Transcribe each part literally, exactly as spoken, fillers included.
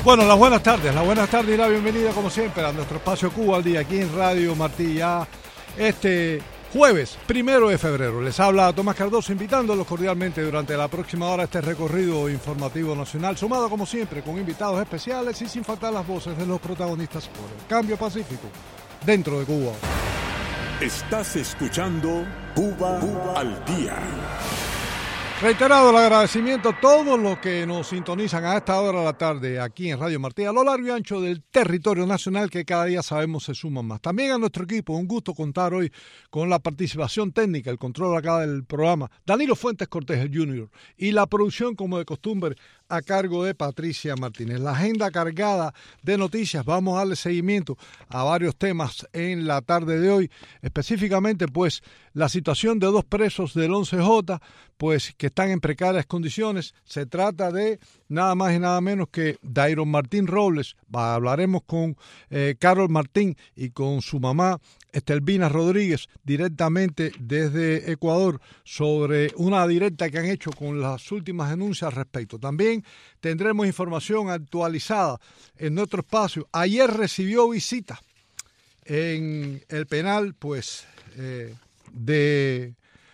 Bueno, las buenas tardes, las buenas tardes y la bienvenida como siempre a nuestro espacio Cuba al Día aquí en Radio Martí, ya este jueves primero de febrero. Les habla Tomás Cardoso invitándolos cordialmente durante la próxima hora a este recorrido informativo nacional, sumado como siempre con invitados especiales y sin faltar las voces de los protagonistas por el cambio pacífico dentro de Cuba. Estás escuchando Cuba, Cuba al Día. Reiterado el agradecimiento a todos los que nos sintonizan a esta hora de la tarde aquí en Radio Martí, a lo largo y ancho del territorio nacional que cada día sabemos se suman más. También a nuestro equipo, un gusto contar hoy con la participación técnica, el control acá del programa, Danilo Fuentes Cortés, el Junior, y la producción como de costumbre a cargo de Patricia Martínez. La agenda cargada de noticias, vamos a darle seguimiento a varios temas en la tarde de hoy, específicamente pues la situación de dos presos del once J, pues que están en precarias condiciones. Se trata de nada más y nada menos que Dairon Martín Robles. Hablaremos con eh, Carol Martín y con su mamá Estelvina Rodríguez directamente desde Ecuador sobre una directa que han hecho con las últimas denuncias al respecto. También tendremos información actualizada en nuestro espacio. Ayer recibió visita en el penal pues eh, de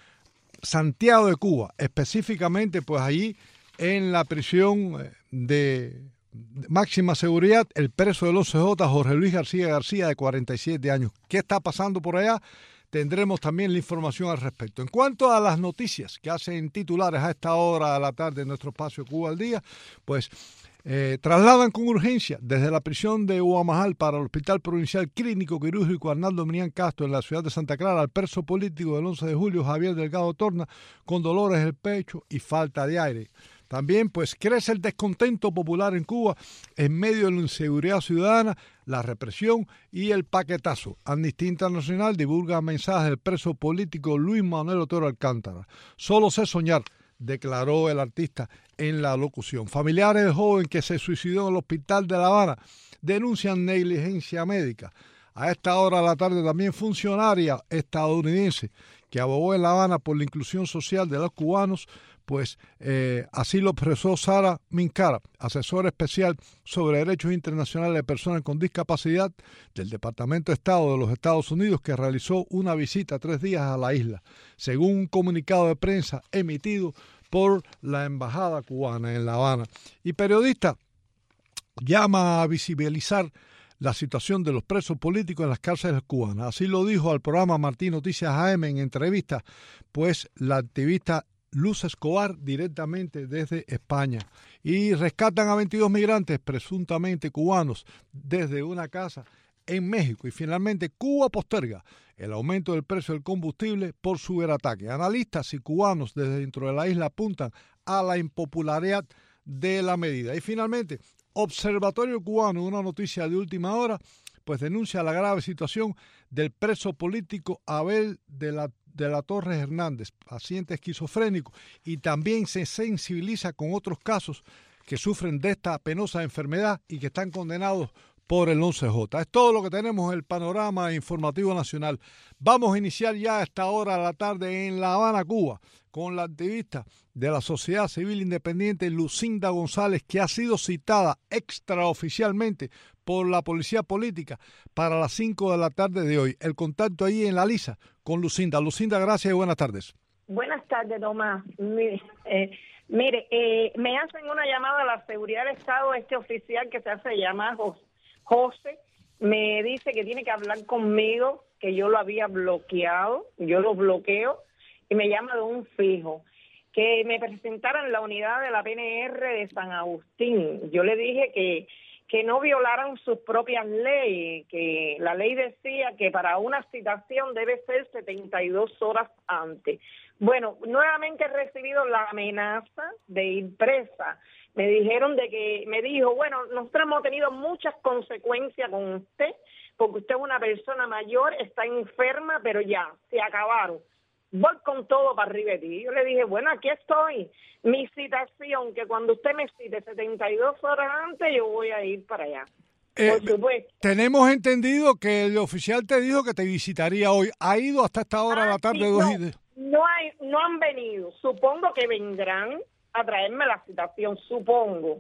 Santiago de Cuba, específicamente pues allí en la prisión de máxima seguridad, el preso del once J, Jorge Luis García García, de cuarenta y siete años. ¿Qué está pasando por allá? Tendremos también la información al respecto. En cuanto a las noticias que hacen titulares a esta hora de la tarde en nuestro espacio Cuba al Día, pues eh, trasladan con urgencia desde la prisión de Huamajal para el Hospital Provincial Clínico Quirúrgico Arnaldo Minián Castro en la ciudad de Santa Clara al preso político del once de julio, Javier Delgado Torna, con dolores en el pecho y falta de aire. También pues crece el descontento popular en Cuba en medio de la inseguridad ciudadana, la represión y el paquetazo. Amnistía Internacional divulga mensajes del preso político Luis Manuel Otero Alcántara. Solo sé soñar, declaró el artista en la locución. Familiares del joven que se suicidó en el hospital de La Habana denuncian negligencia médica. A esta hora de la tarde también funcionaria estadounidense que abogó en La Habana por la inclusión social de los cubanos, pues eh, así lo expresó Sara Mincara, asesora especial sobre derechos internacionales de personas con discapacidad del Departamento de Estado de los Estados Unidos, que realizó una visita tres días a la isla, según un comunicado de prensa emitido por la Embajada cubana en La Habana. Y periodista llama a visibilizar la situación de los presos políticos en las cárceles cubanas. Así lo dijo al programa Martí Noticias A M en entrevista, pues la activista Luz Escobar directamente desde España. Y rescatan a veintidós migrantes presuntamente cubanos desde una casa en México. Y finalmente Cuba posterga el aumento del precio del combustible por ciberataque. Analistas y cubanos desde dentro de la isla apuntan a la impopularidad de la medida. Y finalmente Observatorio Cubano, una noticia de última hora, pues denuncia la grave situación del preso político Abel de la de la Torres Hernández, paciente esquizofrénico, y también se sensibiliza con otros casos que sufren de esta penosa enfermedad y que están condenados por el once J. Es todo lo que tenemos en el panorama informativo nacional. Vamos a iniciar ya a esta hora de la tarde en La Habana, Cuba, con la activista de la Sociedad Civil Independiente Lucinda González, que ha sido citada extraoficialmente por la Policía Política para las cinco de la tarde de hoy. El contacto ahí en la Lisa con Lucinda. Lucinda, gracias y buenas tardes. Buenas tardes, Tomás. Mire, eh, mire eh, me hacen una llamada a la Seguridad del Estado, este oficial que se hace llamar José, me dice que tiene que hablar conmigo, que yo lo había bloqueado, yo lo bloqueo, y me llama de un fijo, que me presentaran la unidad de la P N R de San Agustín. Yo le dije que que no violaran sus propias leyes, que la ley decía que para una citación debe ser setenta y dos horas antes. Bueno, nuevamente he recibido la amenaza de ir presa. Me dijeron de que, me dijo, bueno, nosotros hemos tenido muchas consecuencias con usted, porque usted es una persona mayor, está enferma, pero ya, se acabaron. Voy con todo para arriba de ti. Yo le dije, bueno, aquí estoy. Mi citación, que cuando usted me cite setenta y dos horas antes, yo voy a ir para allá. Eh, Por supuesto. Tenemos entendido que el oficial te dijo que te visitaría hoy. ¿Ha ido hasta esta hora ah, de la tarde? Sí, dos no, y de... no, hay, no han venido. Supongo que vendrán a traerme la citación, supongo.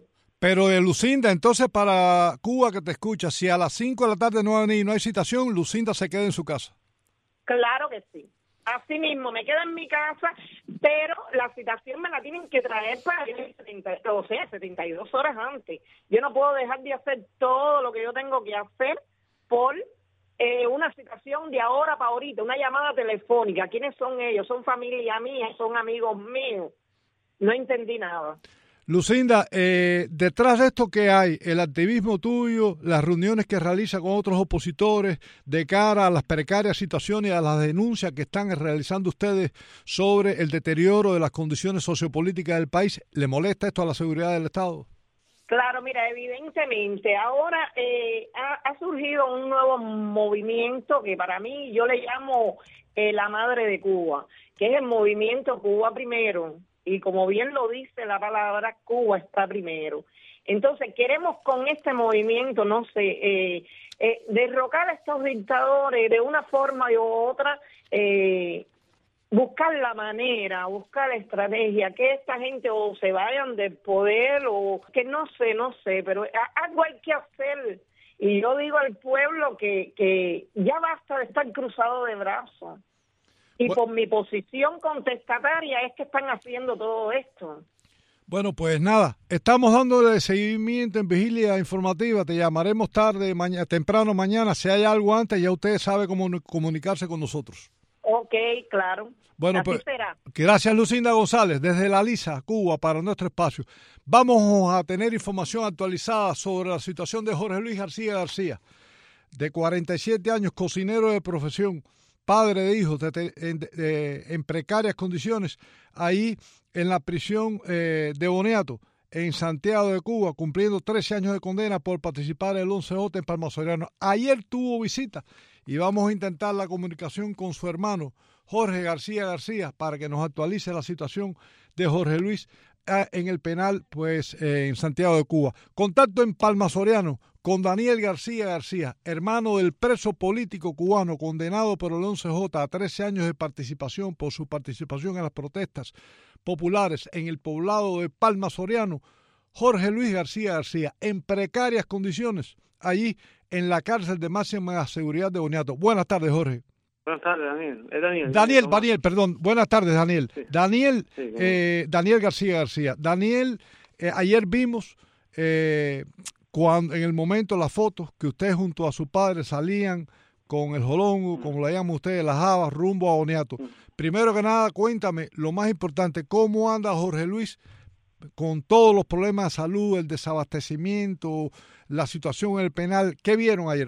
Pero eh, Lucinda, entonces para Cuba que te escucha, si a las cinco de la tarde no hay, no hay citación, Lucinda se queda en su casa. Claro que sí. Así mismo, me quedo en mi casa, pero la citación me la tienen que traer para el setenta, o sea, setenta y dos horas antes. Yo no puedo dejar de hacer todo lo que yo tengo que hacer por eh, una citación de ahora para ahorita, una llamada telefónica. ¿Quiénes son ellos? ¿Son familia mía? ¿Son amigos míos? No entendí nada. Lucinda, eh, detrás de esto que hay, el activismo tuyo, las reuniones que realiza con otros opositores de cara a las precarias situaciones y a las denuncias que están realizando ustedes sobre el deterioro de las condiciones sociopolíticas del país, ¿le molesta esto a la seguridad del Estado? Claro, mira, evidentemente ahora eh, ha, ha surgido un nuevo movimiento que para mí yo le llamo eh, la madre de Cuba, que es el movimiento Cuba Primero. Y como bien lo dice la palabra, Cuba está primero. Entonces, queremos con este movimiento, no sé, eh, eh, derrocar a estos dictadores de una forma u otra, eh, buscar la manera, buscar la estrategia, que esta gente o se vayan del poder o que no sé, no sé, pero algo hay que hacer. Y yo digo al pueblo que, que ya basta de estar cruzado de brazos. Y por mi posición contestataria es que están haciendo todo esto. Bueno, pues nada, estamos dándole seguimiento en Vigilia Informativa. Te llamaremos tarde, mañana, temprano mañana. Si hay algo antes, ya usted sabe cómo comunicarse con nosotros. Ok, claro. Bueno, así pues será. Gracias, Lucinda González, desde La Lisa, Cuba, para nuestro espacio. Vamos a tener información actualizada sobre la situación de Jorge Luis García García, de cuarenta y siete años, cocinero de profesión, padre de hijos de, de, de, en precarias condiciones, ahí en la prisión eh, de Boniato, en Santiago de Cuba, cumpliendo trece años de condena por participar en el once J en Palma Soriano. Ayer tuvo visita y vamos a intentar la comunicación con su hermano Jorge García García para que nos actualice la situación de Jorge Luis eh, en el penal pues eh, en Santiago de Cuba. Contacto en Palma Soriano con Daniel García García, hermano del preso político cubano condenado por el once J a trece años de participación por su participación en las protestas populares en el poblado de Palma Soriano, Jorge Luis García García, en precarias condiciones, allí en la cárcel de máxima seguridad de Boniato. Buenas tardes, Jorge. Buenas tardes, Daniel. Es Daniel. Daniel, Daniel, perdón. Buenas tardes, Daniel. Sí. Daniel, sí, eh, Daniel García García. Daniel, eh, ayer vimos eh, cuando en el momento las fotos que usted junto a su padre salían con el jolongo, mm. como le llaman ustedes, las habas, rumbo a Boniato. Mm. Primero que nada, cuéntame, lo más importante, ¿cómo anda Jorge Luis con todos los problemas de salud, el desabastecimiento, la situación en el penal? ¿Qué vieron ayer?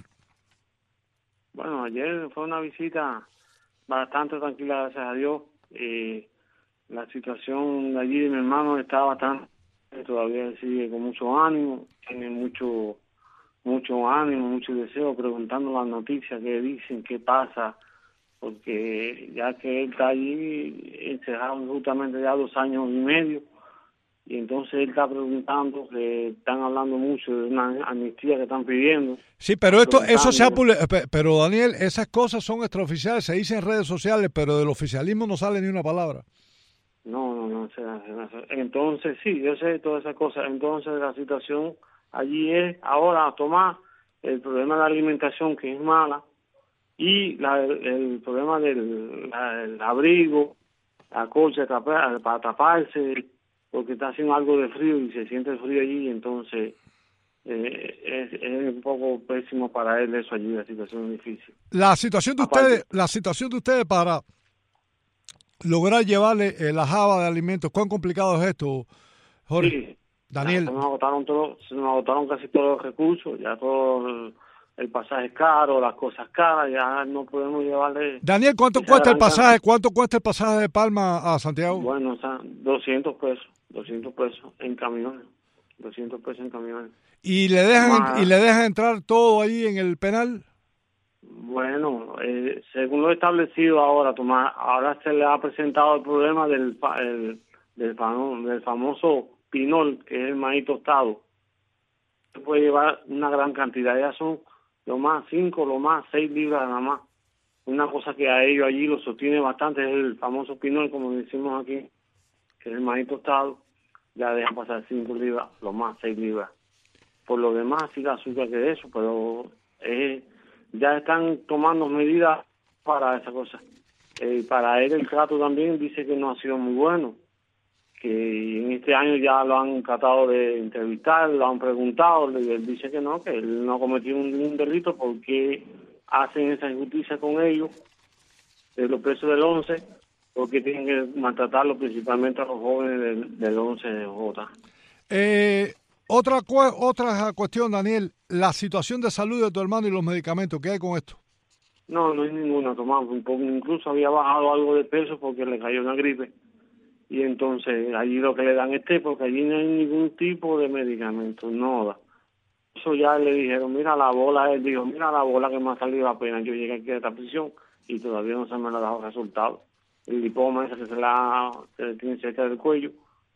Bueno, ayer fue una visita bastante tranquila, gracias a Dios. Eh, la situación de allí de mi hermano está bastante, todavía sigue con mucho ánimo, tiene mucho mucho ánimo, mucho deseo, preguntando las noticias, qué dicen, qué pasa, porque ya que él está allí encerrado justamente ya dos años y medio, y entonces él está preguntando, que están hablando mucho de una amnistía que están pidiendo. Sí, pero esto eso se ha publicado, pero Daniel, esas cosas son extraoficiales, se dicen en redes sociales, pero del oficialismo no sale ni una palabra. No, no, no, entonces sí, yo sé todas esas cosas. Entonces la situación allí es ahora tomar el problema de la alimentación, que es mala, y la, el problema del la, el abrigo, la colcha para, para taparse, porque está haciendo algo de frío y se siente el frío allí, entonces eh, es, es un poco pésimo para él eso allí, la situación es difícil. La situación de Aparte, ustedes, la situación de ustedes para lograr llevarle eh, la java de alimentos, ¿cuán complicado es esto, Jorge? Sí, Daniel. Se nos agotaron todo, se nos agotaron casi todos los recursos, ya todo el, el pasaje es caro, las cosas caras, ya no podemos llevarle. Daniel, ¿cuánto cuesta el pasaje? ¿Cuánto cuesta el pasaje de Palma a Santiago? Bueno, o sea, doscientos pesos, doscientos pesos en camiones, doscientos pesos en camiones. ¿Y le dejan Más, y le dejan entrar todo ahí en el penal? Bueno, eh, según lo establecido ahora, Tomás, ahora se le ha presentado el problema del el, del, famo, del famoso pinol, que es el maíz tostado. Se puede llevar una gran cantidad, ya son lo más cinco, lo más seis libras nada más. Una cosa que a ellos allí lo sostiene bastante es el famoso pinol, como decimos aquí, que es el maíz tostado. ya dejan pasar cinco libras, lo más seis libras. Por lo demás, sí la azúcar que eso, pero eh, ya están tomando medidas para esa cosa. Eh, para él el trato también dice que no ha sido muy bueno, que en este año ya lo han tratado de entrevistar, lo han preguntado, y él dice que no, que él no ha cometido ningún delito, porque hacen esa injusticia con ellos, de los presos del once, porque tienen que maltratarlo principalmente a los jóvenes del, del once J. Eh, otra, otra cuestión, Daniel, la situación de salud de tu hermano y los medicamentos, ¿qué hay con esto? No, no hay ninguna, tomamos un poco, incluso había bajado algo de peso porque le cayó una gripe, y entonces allí lo que le dan es té, porque allí no hay ningún tipo de medicamento, no da. Eso ya le dijeron, mira la bola, él dijo, mira la bola que me ha salido apenas yo llegué aquí a esta prisión, y todavía no se me ha dado resultado. El lipoma ese que se la se le tiene cerca del cuello,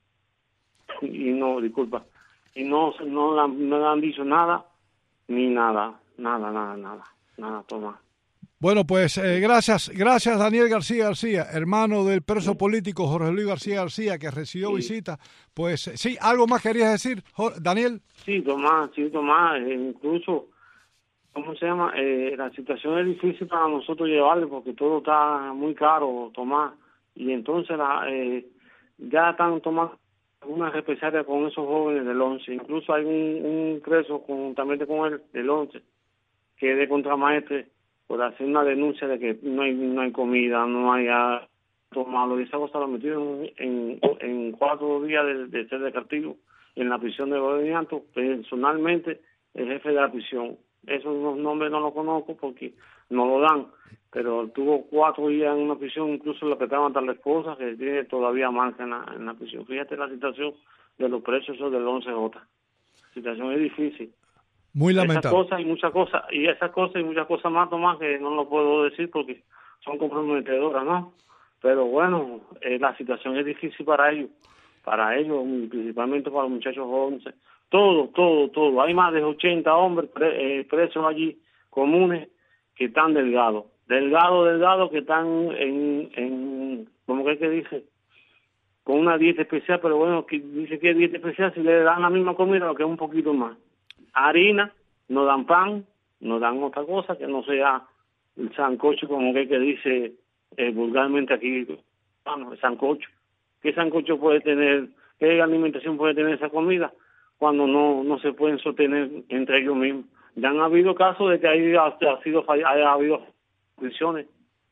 y no, disculpa, y no, no, la, no le han dicho nada, ni nada, nada, nada, nada, nada, toma. Bueno, pues eh, gracias, gracias Daniel García García, hermano del preso político Jorge Luis García García, que recibió sí. visita. Pues eh, sí, ¿algo más querías decir, Jorge, Daniel? Sí, Tomás, sí, Tomás, eh, incluso, ¿cómo se llama? Eh, la situación es difícil para nosotros llevarle porque todo está muy caro, Tomás, y entonces la, eh, ya están tomando una represalia con esos jóvenes del once, incluso hay un, un preso juntamente con él del once, que es de contramaestre, por hacer una denuncia de que no hay no hay comida, no hay tomado, y esa cosa lo metieron en, en, en cuatro días de, de ser de castigo en la prisión de Boniato, personalmente el jefe de la prisión. Esos nombres no los conozco porque no lo dan, pero tuvo cuatro días en una prisión, incluso le apretaban hasta la esposa, que tiene todavía marca en la, en la prisión. Fíjate la situación de los presos del once J. La situación es difícil. Muy lamentable. Esas cosas y muchas cosas, y esas cosas y muchas cosas más, Tomás, que no lo puedo decir porque son comprometedoras, ¿no? Pero bueno, eh, la situación es difícil para ellos, para ellos, principalmente para los muchachos jóvenes. Todo, todo, todo. Hay más de ochenta hombres pre, eh, presos allí, comunes, que están delgados. Delgados, delgados, que están en, en ¿cómo que es que dice? Con una dieta especial, pero bueno, que dice que es dieta especial si le dan la misma comida, lo que es un poquito más. Harina, no dan pan, no dan otra cosa que no sea el sancocho, como que, que dice eh, vulgarmente aquí, bueno, el sancocho. ¿Qué sancocho puede tener, qué alimentación puede tener esa comida cuando no no se pueden sostener entre ellos mismos? Ya han habido casos de que haya, ha sido haya habido prisiones,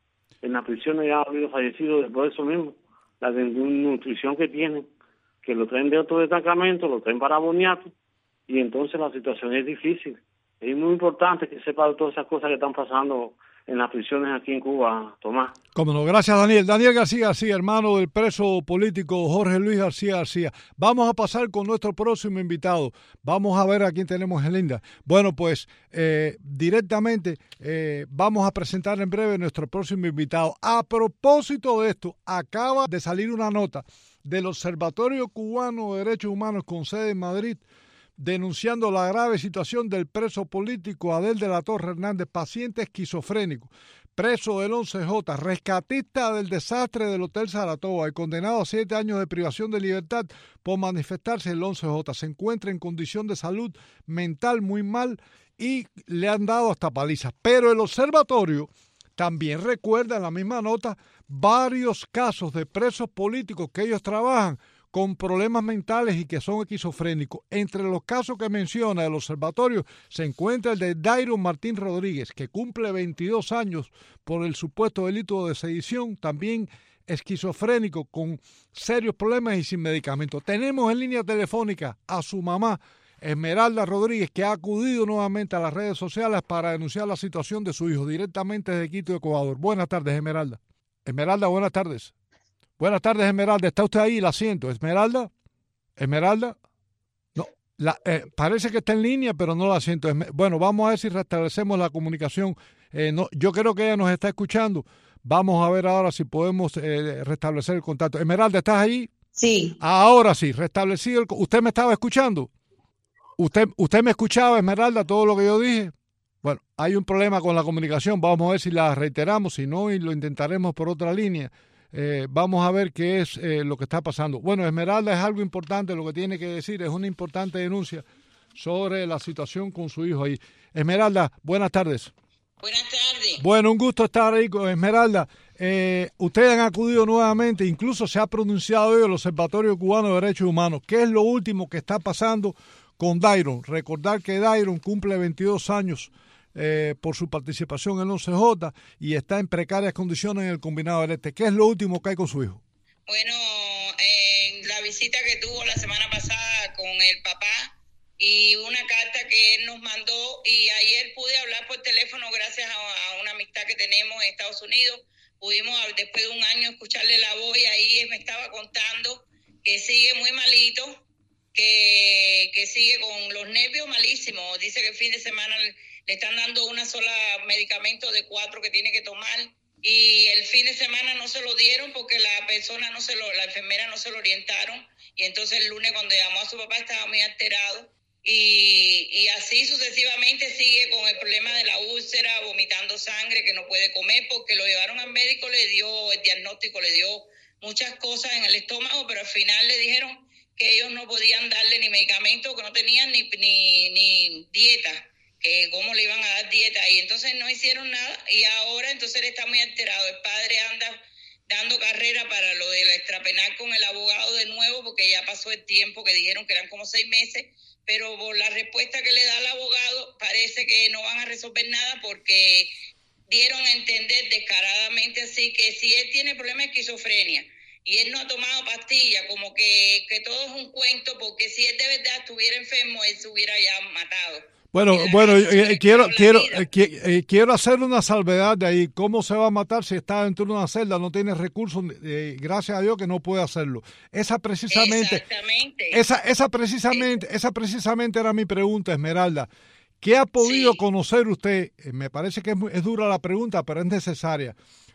en las prisiones ya ha habido fallecidos después de eso mismo, la nutrición que tienen, que lo traen de otro destacamento, lo traen para Boniato, y entonces la situación es difícil. Es muy importante que sepa todas esas cosas que están pasando en las prisiones aquí en Cuba, Tomás. Cómo no, gracias Daniel. Daniel García García, hermano del preso político Jorge Luis García García. Vamos a pasar con nuestro próximo invitado. Vamos a ver a quién tenemos en linda. Bueno, pues eh, directamente eh, vamos a presentar en breve nuestro próximo invitado. A propósito de esto, acaba de salir una nota del Observatorio Cubano de Derechos Humanos con sede en Madrid, denunciando la grave situación del preso político Adel de la Torre Hernández, paciente esquizofrénico, preso del once J, rescatista del desastre del Hotel Saratoga y condenado a siete años de privación de libertad por manifestarse en el once J. Se encuentra en condición de salud mental muy mal y le han dado hasta palizas. Pero el observatorio también recuerda en la misma nota varios casos de presos políticos que ellos trabajan con problemas mentales y que son esquizofrénicos. Entre los casos que menciona el observatorio se encuentra el de Dairon Martín Rodríguez, que cumple veintidós años por el supuesto delito de sedición, también esquizofrénico, con serios problemas y sin medicamentos. Tenemos en línea telefónica a su mamá, Esmeralda Rodríguez, que ha acudido nuevamente a las redes sociales para denunciar la situación de su hijo directamente desde Quito, Ecuador. Buenas tardes, Esmeralda. Esmeralda, buenas tardes. Buenas tardes, Esmeralda. ¿Está usted ahí? La siento. ¿Esmeralda? ¿Esmeralda? No, la, eh, parece que está en línea, pero no la siento. Bueno, vamos a ver si restablecemos la comunicación. Eh, no, yo creo que ella nos está escuchando. Vamos a ver ahora si podemos eh, restablecer el contacto. Esmeralda, ¿estás ahí? Sí. Ahora sí, restablecido. El, ¿Usted me estaba escuchando? ¿Usted, ¿Usted me escuchaba, Esmeralda, todo lo que yo dije? Bueno, hay un problema con la comunicación. Vamos a ver si la reiteramos. Si no, y lo intentaremos por otra línea. Eh, vamos a ver qué es eh, lo que está pasando. Bueno, Esmeralda es algo importante, lo que tiene que decir, es una importante denuncia sobre la situación con su hijo ahí. Esmeralda, buenas tardes. Buenas tardes. Bueno, un gusto estar ahí con Esmeralda. Eh, ustedes han acudido nuevamente, incluso se ha pronunciado hoy el Observatorio Cubano de Derechos Humanos. ¿Qué es lo último que está pasando con Dairon? Recordar que Dairon cumple veintidós años eh, por su participación en el once J y está en precarias condiciones en el Combinado del Este. ¿Qué es lo último que hay con su hijo? Bueno, en la visita que tuvo la semana pasada con el papá y una carta que él nos mandó, y ayer pude hablar por teléfono gracias a, a una amistad que tenemos en Estados Unidos. Pudimos, después de un año, escucharle la voz y ahí él me estaba contando que sigue muy malito, que, que sigue con los nervios malísimos. Dice que el fin de semana le, le están dando una sola medicamento de cuatro que tiene que tomar, y el fin de semana no se lo dieron porque la persona no se lo, la enfermera no se lo orientaron, y entonces el lunes cuando llamó a su papá estaba muy alterado. Y, y así sucesivamente sigue con el problema de la úlcera, vomitando sangre, que no puede comer porque lo llevaron al médico, le dio el diagnóstico, le dio muchas cosas en el estómago, pero al final le dijeron que ellos no podían darle ni medicamentos, que no tenían ni, ni, ni dieta, que cómo le iban a dar dieta, y entonces no hicieron nada, y ahora entonces él está muy alterado. El padre anda dando carrera para lo del extrapenal con el abogado de nuevo, porque ya pasó el tiempo que dijeron que eran como seis meses, pero por la respuesta que le da el abogado parece que no van a resolver nada, porque dieron a entender descaradamente así que si él tiene problema de esquizofrenia y él no ha tomado pastillas, como que, que todo es un cuento, porque si él de verdad estuviera enfermo, él se hubiera ya matado. Bueno, bueno, eh, quiero quiero eh, eh, quiero hacer una salvedad de ahí. ¿Cómo se va a matar si está dentro de una celda? No tiene recursos, eh, gracias a Dios que no puede hacerlo. Esa precisamente, Exactamente. esa esa precisamente, esa precisamente era mi pregunta, Esmeralda. ¿Qué ha podido sí. conocer usted? Eh, me parece que es, muy, es dura la pregunta, pero es necesaria.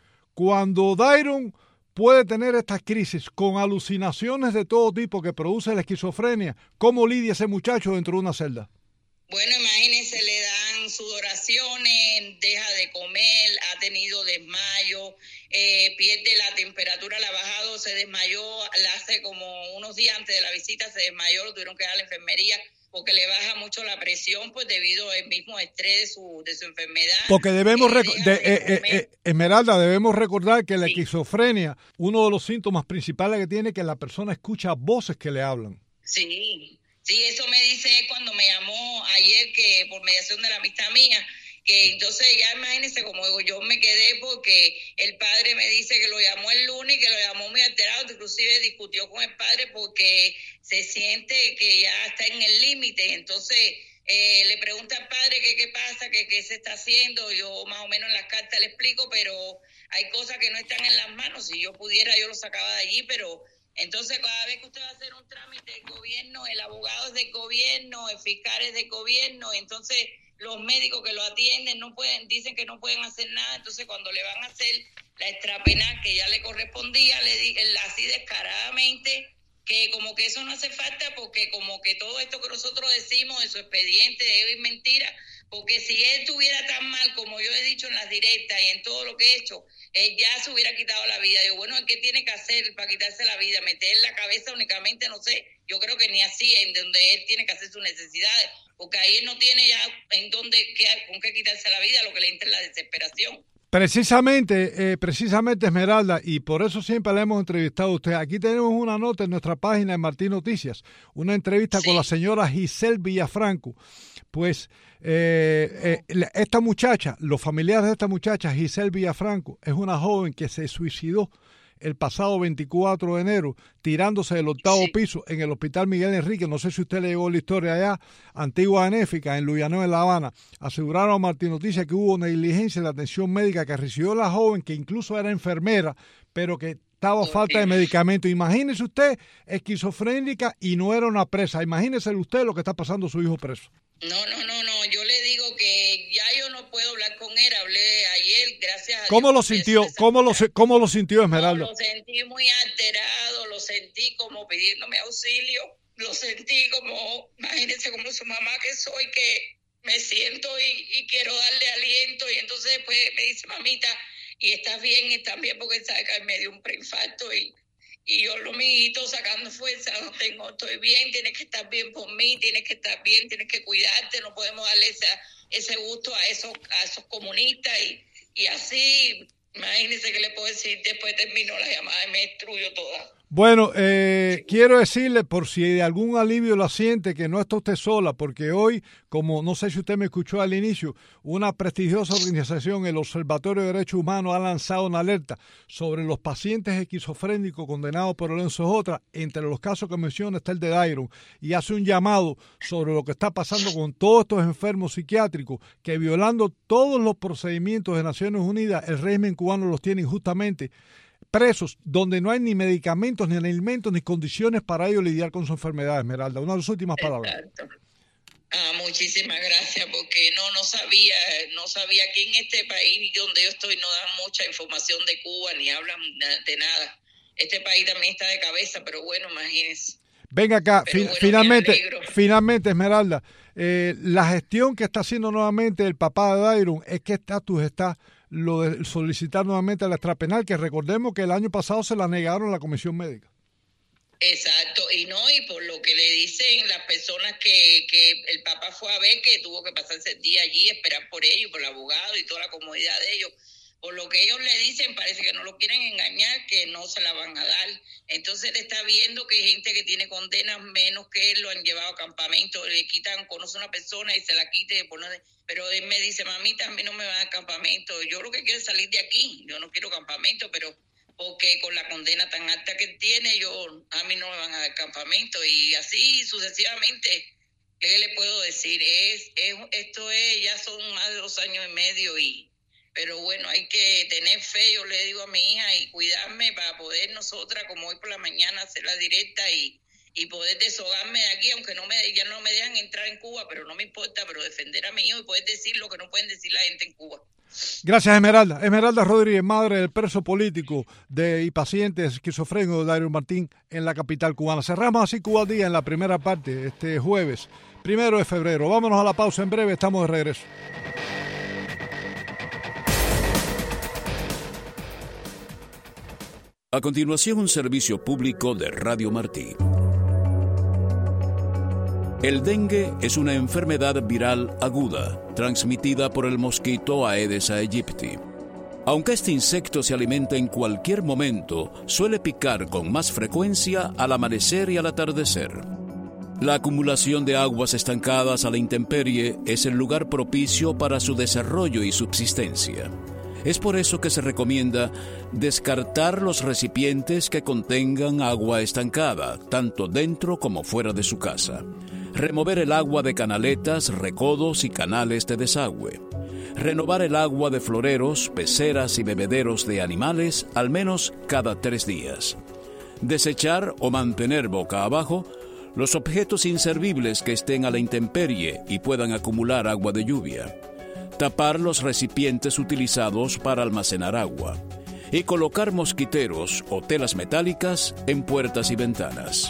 Cuando Dairon puede tener estas crisis con alucinaciones de todo tipo que produce la esquizofrenia, ¿cómo lidia ese muchacho dentro de una celda? Bueno, imagínense, le dan sudoraciones, deja de comer, ha tenido desmayo, eh, pierde la temperatura, la ha bajado, se desmayó, hace como unos días antes de la visita se desmayó, lo tuvieron que dar a la enfermería porque le baja mucho la presión, pues debido al mismo estrés de su, de su enfermedad. Porque debemos, de, de eh, eh, eh, Esmeralda, debemos recordar que la sí. esquizofrenia, uno de los síntomas principales que tiene es que la persona escucha voces que le hablan. Sí. Sí, eso me dice cuando me llamó ayer, que por mediación de la amistad mía, que entonces ya imagínense como digo, yo me quedé porque el padre me dice que lo llamó el lunes, que lo llamó muy alterado, inclusive discutió con el padre porque se siente que ya está en el límite. Entonces eh, le pregunta al padre que qué pasa, que qué se está haciendo. Yo más o menos en las cartas le explico, pero hay cosas que no están en las manos. Si yo pudiera, yo lo sacaba de allí, pero... Entonces, cada vez que usted va a hacer un trámite del gobierno, el abogado es del gobierno, el fiscal es del gobierno, entonces los médicos que lo atienden no pueden, dicen que no pueden hacer nada. Entonces, cuando le van a hacer la extrapenal que ya le correspondía, le di, así descaradamente, que como que eso no hace falta, porque como que todo esto que nosotros decimos de su expediente es mentira, porque si él estuviera tan mal como yo he dicho en las directas y en todo lo que he hecho, él ya se hubiera quitado la vida. Yo, bueno, ¿qué tiene que hacer para quitarse la vida? ¿Meter la cabeza únicamente? No sé, yo creo que ni así, en donde él tiene que hacer sus necesidades, porque ahí él no tiene ya en dónde, qué, con qué quitarse la vida, lo que le entra es la desesperación. Precisamente, eh, precisamente Esmeralda, y por eso siempre le hemos entrevistado a usted. Aquí tenemos una nota en nuestra página de Martín Noticias, una entrevista sí. con la señora Giselle Villafranco. Pues eh, eh, esta muchacha, los familiares de esta muchacha, Giselle Villafranco, es una joven que se suicidó el pasado veinticuatro de enero, tirándose del octavo sí. piso en el Hospital Miguel Enrique. No sé si usted le llegó la historia allá, Antigua Benéfica, en Luyanó, en La Habana. Aseguraron a Martín Noticias que hubo negligencia de atención médica que recibió la joven, que incluso era enfermera, pero que estaba a falta de medicamento. Imagínese usted, esquizofrénica, y no era una presa. Imagínese usted lo que está pasando a su hijo preso. No, no, no, no. Yo le digo que ya yo no puedo hablar con él. Hablé ayer, gracias a ¿Cómo Dios, lo sintió? ¿Cómo lo, ¿Cómo lo sintió, Esmeralda? No, lo sentí muy alterado, lo sentí como pidiéndome auxilio, lo sentí como, imagínense como su mamá que soy, que me siento y, y quiero darle aliento, y entonces después me dice, mamita, y estás bien, estás bien, porque sabes que me dio un preinfarto y, y yo lo mijito sacando fuerza, no tengo, estoy bien, tienes que estar bien por mí, tienes que estar bien, tienes que cuidarte, no podemos darle esa, ese gusto a esos, a esos comunistas y, y así, imagínense qué le puedo decir, después terminó la llamada y me destruyó toda. Bueno, eh, quiero decirle, por si de algún alivio la siente, que no está usted sola, porque hoy, como no sé si usted me escuchó al inicio, una prestigiosa organización, el Observatorio de Derechos Humanos, ha lanzado una alerta sobre los pacientes esquizofrénicos condenados por Lorenzo J. Entre los casos que menciona está el de Dairon, y hace un llamado sobre lo que está pasando con todos estos enfermos psiquiátricos que, violando todos los procedimientos de Naciones Unidas, el régimen cubano los tiene injustamente presos, donde no hay ni medicamentos, ni alimentos, ni condiciones para ellos lidiar con su enfermedad. Esmeralda, una de las últimas palabras. Exacto. Ah, muchísimas gracias, porque no no sabía, no sabía que en este país donde yo estoy no dan mucha información de Cuba, ni hablan de nada. Este país también está de cabeza, pero bueno, imagínense. Venga acá, Pero fi- bueno, finalmente, finalmente, Esmeralda, eh, la gestión que está haciendo nuevamente el papá de Dairon, ¿es qué estatus está lo de solicitar nuevamente la extrapenal, que recordemos que el año pasado se la negaron a la Comisión Médica? Exacto, y no, y por lo que le dicen las personas que, que el papá fue a ver, que tuvo que pasarse el día allí, esperar por ellos, por el abogado y toda la comodidad de ellos, por lo que ellos le dicen, parece que no lo quieren engañar, que no se la van a dar. Entonces él está viendo que hay gente que tiene condenas menos que él, lo han llevado a campamento, le quitan, conoce a una persona y se la quite, pero él me dice, mamita, a mí no me van a campamento, yo lo que quiero es salir de aquí, yo no quiero campamento, pero porque con la condena tan alta que él tiene, yo a mí no me van a dar campamento, y así sucesivamente. ¿Qué le puedo decir? Es, es esto es, ya son más de dos años y medio, y pero bueno, hay que tener fe, yo le digo a mi hija, y cuidarme para poder nosotras, como hoy por la mañana, hacer la directa y, y poder deshogarme de aquí, aunque no me ya no me dejan entrar en Cuba, pero no me importa, pero defender a mi hijo y poder decir lo que no pueden decir la gente en Cuba. Gracias, Esmeralda. Esmeralda Rodríguez, madre del preso político de y paciente esquizofrénico de Dairon Martín en la capital cubana. Cerramos así Cuba al Día en la primera parte, este jueves, primero de febrero. Vámonos a la pausa, en breve estamos de regreso. A continuación, un servicio público de Radio Martí. El dengue es una enfermedad viral aguda, transmitida por el mosquito Aedes aegypti. Aunque este insecto se alimenta en cualquier momento, suele picar con más frecuencia al amanecer y al atardecer. La acumulación de aguas estancadas a la intemperie es el lugar propicio para su desarrollo y subsistencia. Es por eso que se recomienda descartar los recipientes que contengan agua estancada, tanto dentro como fuera de su casa. Remover el agua de canaletas, recodos y canales de desagüe. Renovar el agua de floreros, peceras y bebederos de animales al menos cada tres días. Desechar o mantener boca abajo los objetos inservibles que estén a la intemperie y puedan acumular agua de lluvia. Tapar los recipientes utilizados para almacenar agua y colocar mosquiteros o telas metálicas en puertas y ventanas.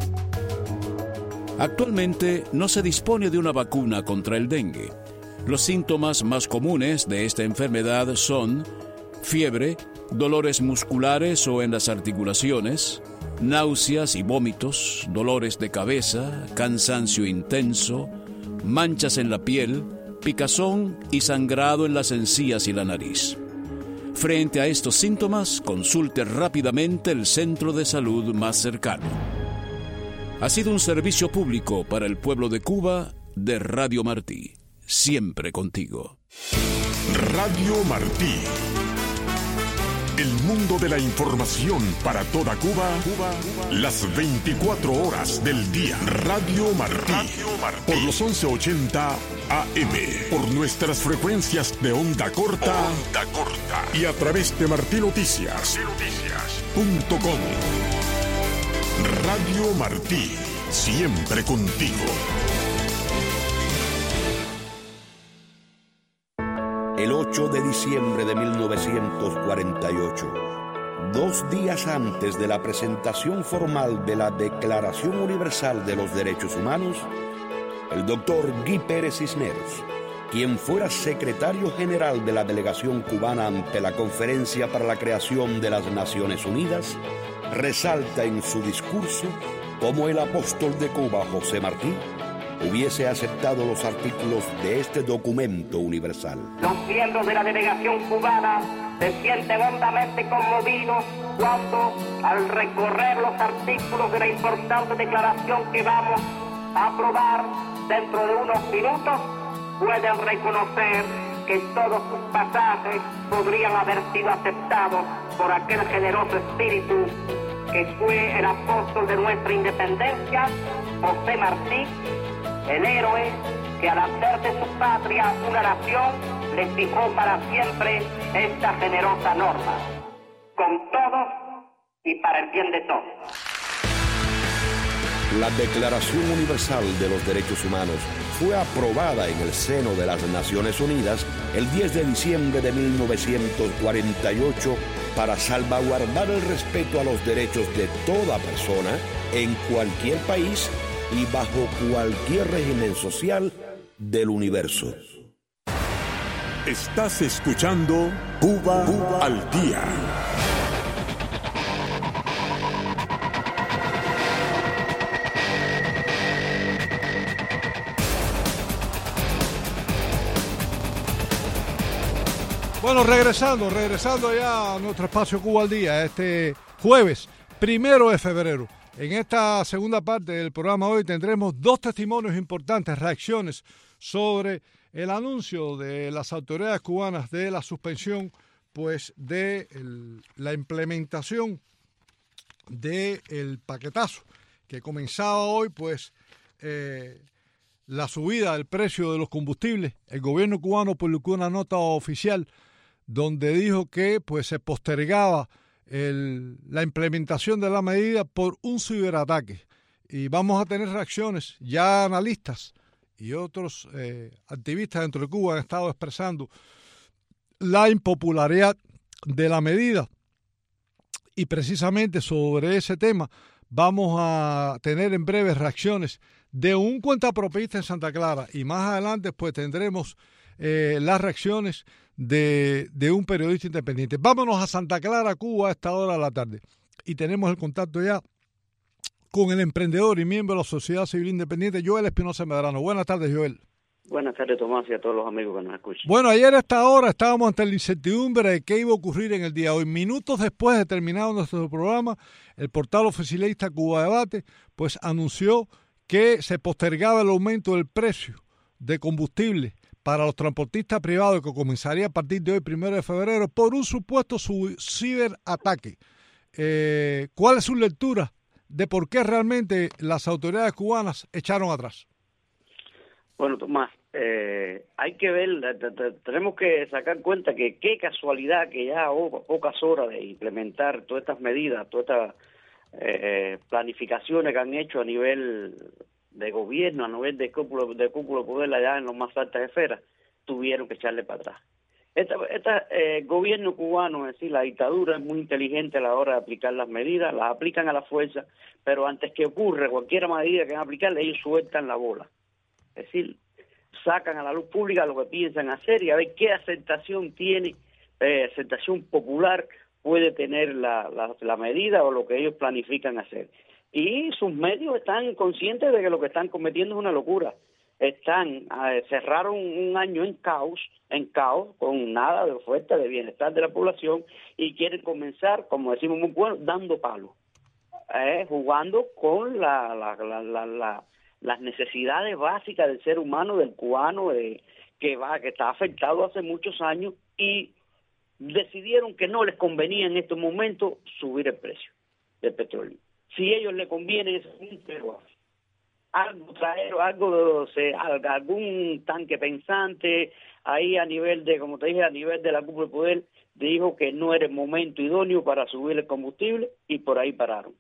Actualmente no se dispone de una vacuna contra el dengue. Los síntomas más comunes de esta enfermedad son fiebre, dolores musculares o en las articulaciones, náuseas y vómitos, dolores de cabeza, cansancio intenso, manchas en la piel, picazón y sangrado en las encías y la nariz. Frente a estos síntomas, consulte rápidamente el centro de salud más cercano. Ha sido un servicio público para el pueblo de Cuba de Radio Martí. Siempre contigo. Radio Martí. El mundo de la información para toda Cuba, Cuba, las veinticuatro horas del día. Radio Martí. Radio Martí. Por los once ochenta A M. Por nuestras frecuencias de onda corta. Onda corta. Y a través de martí noticias punto com. Radio Martí. Siempre contigo. El ocho de diciembre de mil novecientos cuarenta y ocho, dos días antes de la presentación formal de la Declaración Universal de los Derechos Humanos, el doctor Guy Pérez Cisneros, quien fuera secretario general de la delegación cubana ante la Conferencia para la Creación de las Naciones Unidas, resalta en su discurso cómo el apóstol de Cuba, José Martí, hubiese aceptado los artículos de este documento universal. Los miembros de la delegación cubana se sienten hondamente conmovidos cuando, al recorrer los artículos de la importante declaración que vamos a aprobar dentro de unos minutos, pueden reconocer que todos sus pasajes podrían haber sido aceptados por aquel generoso espíritu que fue el apóstol de nuestra independencia, José Martí, el héroe que al hacer de su patria una nación le fijó para siempre esta generosa norma, con todos y para el bien de todos. La Declaración Universal de los Derechos Humanos fue aprobada en el seno de las Naciones Unidas el diez de diciembre de mil novecientos cuarenta y ocho para salvaguardar el respeto a los derechos de toda persona en cualquier país y bajo cualquier régimen social del universo. Estás escuchando Cuba, Cuba al Día. Bueno, regresando, regresando ya a nuestro espacio Cuba al Día, este jueves, primero de febrero. En esta segunda parte del programa hoy tendremos dos testimonios importantes, reacciones sobre el anuncio de las autoridades cubanas de la suspensión, pues, de el, la implementación del paquetazo que comenzaba hoy, pues, eh, la subida del precio de los combustibles. El gobierno cubano publicó una nota oficial donde dijo que pues se postergaba el, la implementación de la medida por un ciberataque. Y vamos a tener reacciones. Ya analistas y otros eh, activistas dentro de Cuba han estado expresando la impopularidad de la medida. Y precisamente sobre ese tema vamos a tener en breve reacciones de un cuentapropistas en Santa Clara. Y más adelante pues tendremos eh, las reacciones De, de un periodista independiente. Vámonos a Santa Clara, Cuba, a esta hora de la tarde. Y tenemos el contacto ya con el emprendedor y miembro de la Sociedad Civil Independiente, Joel Espinosa Medrano. Buenas tardes, Joel. Buenas tardes, Tomás, y a todos los amigos que nos escuchan. Bueno, ayer a esta hora estábamos ante la incertidumbre de qué iba a ocurrir en el día de hoy. Minutos después de terminado nuestro programa, el portal oficialista Cuba Debate pues anunció que se postergaba el aumento del precio de combustible para los transportistas privados, que comenzaría a partir de hoy, primero de febrero, por un supuesto ciberataque. Eh, ¿Cuál es su lectura de por qué realmente las autoridades cubanas echaron atrás? Bueno, Tomás, eh, hay que ver, tenemos que sacar cuenta que qué casualidad que ya a pocas horas de implementar todas estas medidas, todas estas eh, planificaciones que han hecho a nivel de gobierno, a nivel de cúpula de cúpula de poder allá en las más altas esferas, tuvieron que echarle para atrás. Este esta, eh, gobierno cubano, es decir, la dictadura es muy inteligente a la hora de aplicar las medidas, las aplican a la fuerza, pero antes que ocurra cualquier medida que van a aplicar, ellos sueltan la bola. Es decir, sacan a la luz pública lo que piensan hacer y a ver qué aceptación tiene, eh, aceptación popular puede tener la, la, la medida o lo que ellos planifican hacer. Y sus medios están conscientes de que lo que están cometiendo es una locura. Están eh, cerraron un año en caos, en caos, con nada de oferta de bienestar de la población y quieren comenzar, como decimos muy bueno, dando palo, eh, jugando con la, la, la, la, la, las necesidades básicas del ser humano, del cubano, de, que va que está afectado hace muchos años y decidieron que no les convenía en estos momentos subir el precio del petróleo. Si a ellos les conviene ese pero algo traer algo o sea, algún tanque pensante ahí a nivel de, como te dije, a nivel de la cúpula de poder, dijo que no era el momento idóneo para subir el combustible y por ahí pararon.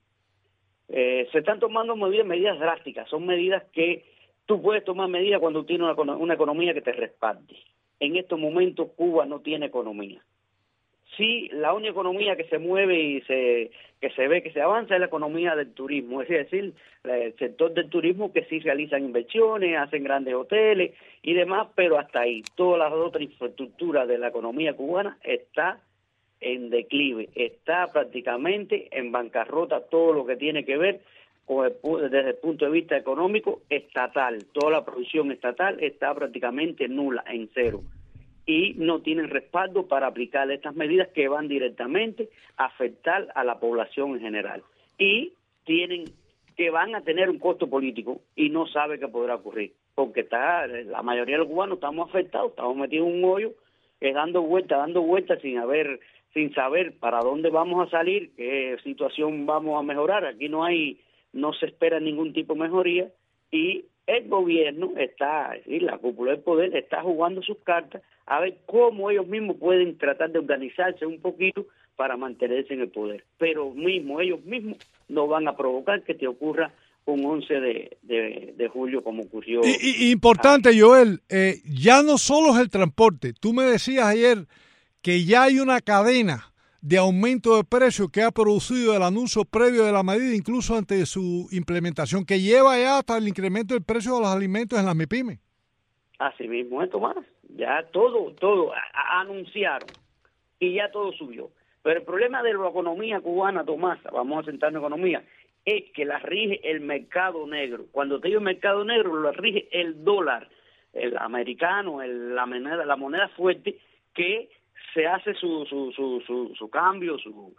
Eh, se están tomando medidas, medidas drásticas, son medidas que tú puedes tomar medidas cuando tienes una, una economía que te respalde. En estos momentos Cuba no tiene economía. sí, la única economía que se mueve y se que se ve que se avanza es la economía del turismo, es decir, el sector del turismo que sí realizan inversiones, hacen grandes hoteles y demás, pero hasta ahí, todas las otras infraestructuras de la economía cubana está en declive, está prácticamente en bancarrota todo lo que tiene que ver con el, desde el punto de vista económico estatal, toda la producción estatal está prácticamente nula, en cero. Y no tienen respaldo para aplicar estas medidas que van directamente a afectar a la población en general. Y tienen que van a tener un costo político y no sabe qué podrá ocurrir, porque está la mayoría de los cubanos estamos afectados, estamos metidos en un hoyo, eh, dando vueltas, dando vueltas sin haber, sin saber para dónde vamos a salir, qué situación vamos a mejorar. Aquí no hay, no se espera ningún tipo de mejoría y el gobierno está, es decir, la cúpula del poder está jugando sus cartas a ver cómo ellos mismos pueden tratar de organizarse un poquito para mantenerse en el poder. Pero mismo ellos mismos no van a provocar que te ocurra un once de, de, de julio como ocurrió. Y, y, importante, ah. Joel, eh, ya no solo es el transporte. Tú me decías ayer que ya hay una cadena de aumento de precios que ha producido el anuncio previo de la medida, incluso ante su implementación, que lleva ya hasta el incremento del precio de los alimentos en las MIPYME. Así mismo es, Tomás. Ya todo, todo, a, a, anunciaron y ya todo subió. Pero el problema de la economía cubana, Tomás, vamos a sentarnos en economía, es que la rige el mercado negro. Cuando te digo mercado negro, lo rige el dólar, el americano, el, la moneda, la moneda fuerte, que se hace su su su su, su cambio, su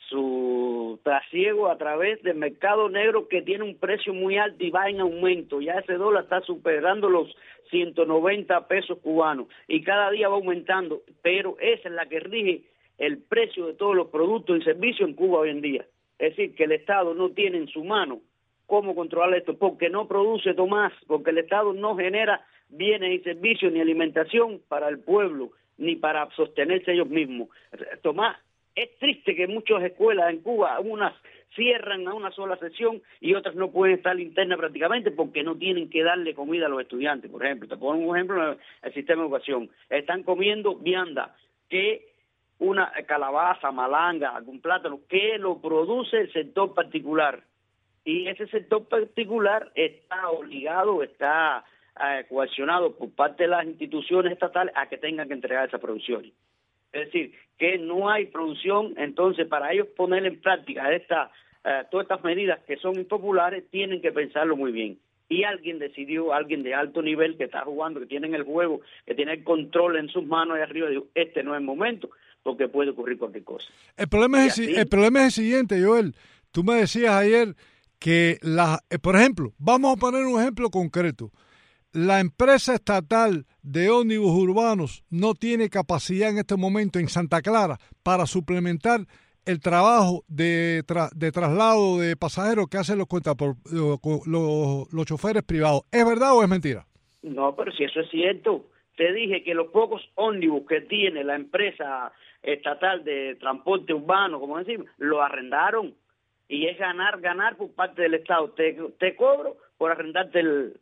su trasiego a través del mercado negro, que tiene un precio muy alto y va en aumento. Ya ese dólar está superando los ciento noventa pesos cubanos y cada día va aumentando, pero esa es la que rige el precio de todos los productos y servicios en Cuba hoy en día. Es decir, que el Estado no tiene en su mano cómo controlar esto, porque no produce, Tomás, porque el Estado no genera bienes y servicios ni alimentación para el pueblo, ni para sostenerse ellos mismos. Tomás, es triste que muchas escuelas en Cuba, unas cierran a una sola sesión y otras no pueden estar internas prácticamente porque no tienen que darle comida a los estudiantes. Por ejemplo, te pongo un ejemplo, el sistema de educación. Están comiendo vianda, que una calabaza, malanga, algún plátano, que lo produce el sector particular. Y ese sector particular está obligado, está eh, coaccionado por parte de las instituciones estatales a que tengan que entregar esas producciones. Es decir, que no hay producción, entonces para ellos poner en práctica esta, eh, todas estas medidas que son impopulares, tienen que pensarlo muy bien. Y alguien decidió, alguien de alto nivel que está jugando, que tiene el juego, que tiene el control en sus manos ahí arriba, dijo, este no es el momento, porque puede ocurrir cualquier cosa. El problema, es el, así, el problema es el siguiente, Joel. Tú me decías ayer que, la, eh, por ejemplo, vamos a poner un ejemplo concreto. La empresa estatal de ómnibus urbanos no tiene capacidad en este momento en Santa Clara para suplementar el trabajo de, tra de traslado de pasajeros que hacen los cuenta por los, los, los choferes privados. ¿Es verdad o es mentira? No, pero si eso es cierto. Te dije que los pocos ómnibus que tiene la empresa estatal de transporte urbano, como decimos, lo arrendaron. Y es ganar, ganar por parte del Estado. Te, te cobro por arrendarte el...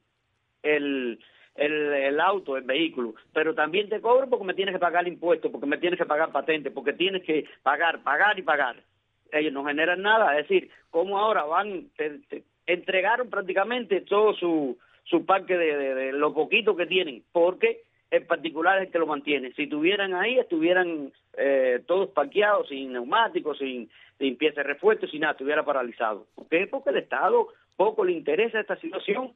El, el, el auto, el vehículo, pero también te cobro porque me tienes que pagar impuestos, porque me tienes que pagar patentes, porque tienes que pagar, pagar y pagar. Ellos no generan nada, es decir, como ahora van, te, te entregaron prácticamente todo su, su parque de, de, de lo poquito que tienen, porque en particular es el que lo mantiene. Si estuvieran ahí, estuvieran eh, todos parqueados, sin neumáticos, sin, sin piezas de refuerzo, sin nada, estuviera paralizado. ¿Por qué? Porque el Estado poco le interesa esta situación.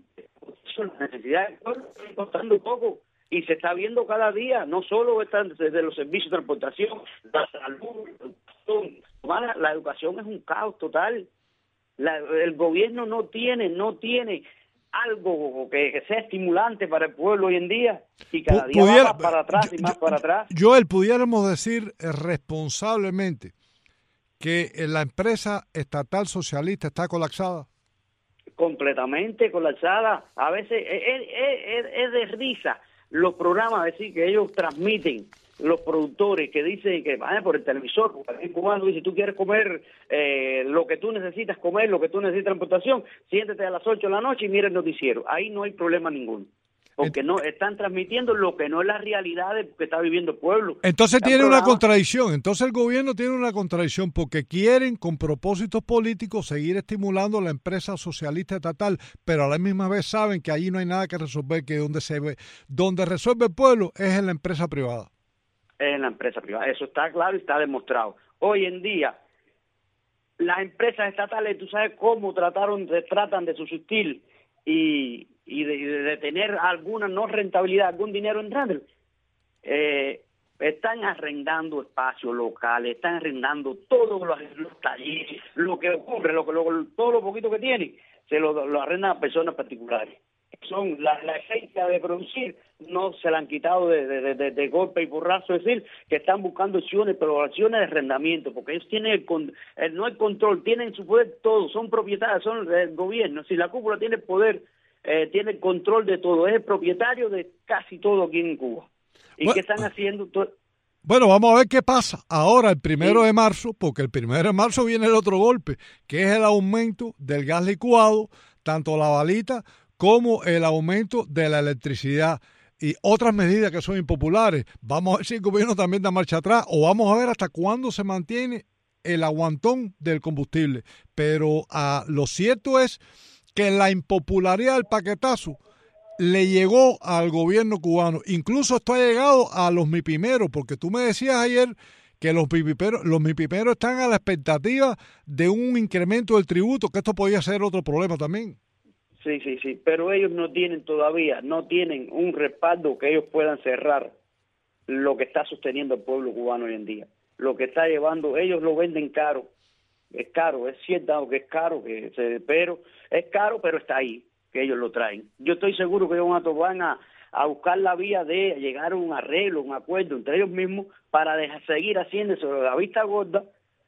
Las necesidades están costando poco y se está viendo cada día, no solo están desde los servicios de transportación, la salud, la, la educación es un caos total. La, el gobierno no tiene, no tiene algo que, que sea estimulante para el pueblo hoy en día y cada día Pudiera, va más para atrás yo, y más yo, para atrás. Joel, pudiéramos decir eh, responsablemente que la empresa estatal socialista está colapsada. Completamente colapsada. A veces es, es, es, es de risa los programas, es decir, que ellos transmiten, los productores que dicen que van por el televisor, en cubano dice, tú quieres comer eh, lo que tú necesitas comer, lo que tú necesitas transportación, siéntete a las ocho de la noche y mira el noticiero. Ahí no hay problema ninguno. porque no están transmitiendo lo que no es la realidad de que está viviendo el pueblo. Entonces Están tiene una programas... contradicción, entonces el gobierno tiene una contradicción porque quieren con propósitos políticos seguir estimulando la empresa socialista estatal, pero a la misma vez saben que allí no hay nada que resolver, que donde se ve, donde resuelve el pueblo es en la empresa privada. Es en la empresa privada, eso está claro y está demostrado. Hoy en día, las empresas estatales, tú sabes cómo trataron, de, tratan de subsistir y... y de, de tener alguna no rentabilidad, algún dinero entrando, eh, están arrendando espacios locales, están arrendando todos los, los talleres, lo que ocurre, lo que lo, todo lo poquito que tienen, se lo, lo arrendan a personas particulares. Son la, la esencia de producir, no se la han quitado de, de, de, de golpe y porrazo, es decir, que están buscando opciones, pero opciones de arrendamiento, porque ellos tienen el, el no el control, tienen su poder todo, son propietarios, son el gobierno, si la cúpula tiene poder, Eh, tiene el control de todo, es el propietario de casi todo aquí en Cuba. ¿Y bueno, qué están haciendo? Bueno, vamos a ver qué pasa ahora el primero sí. de marzo, porque el primero de marzo viene el otro golpe, que es el aumento del gas licuado, tanto la balita como el aumento de la electricidad y otras medidas que son impopulares. Vamos a ver si el gobierno también da marcha atrás o vamos a ver hasta cuándo se mantiene el aguantón del combustible. Pero ah, lo cierto es que la impopularidad del paquetazo le llegó al gobierno cubano. Incluso esto ha llegado a los mipimeros, porque tú me decías ayer que los mipimeros, los mipimeros están a la expectativa de un incremento del tributo, que esto podía ser otro problema también. Sí, sí, sí, pero ellos no tienen todavía, no tienen un respaldo que ellos puedan cerrar lo que está sosteniendo el pueblo cubano hoy en día. Lo que está llevando, ellos lo venden caro. Es caro, es cierto que es caro, que se, pero es caro, pero está ahí, que ellos lo traen. Yo estoy seguro que ellos van a, a buscar la vía de llegar a un arreglo, un acuerdo entre ellos mismos para dejar, seguir haciendo sobre la vista gorda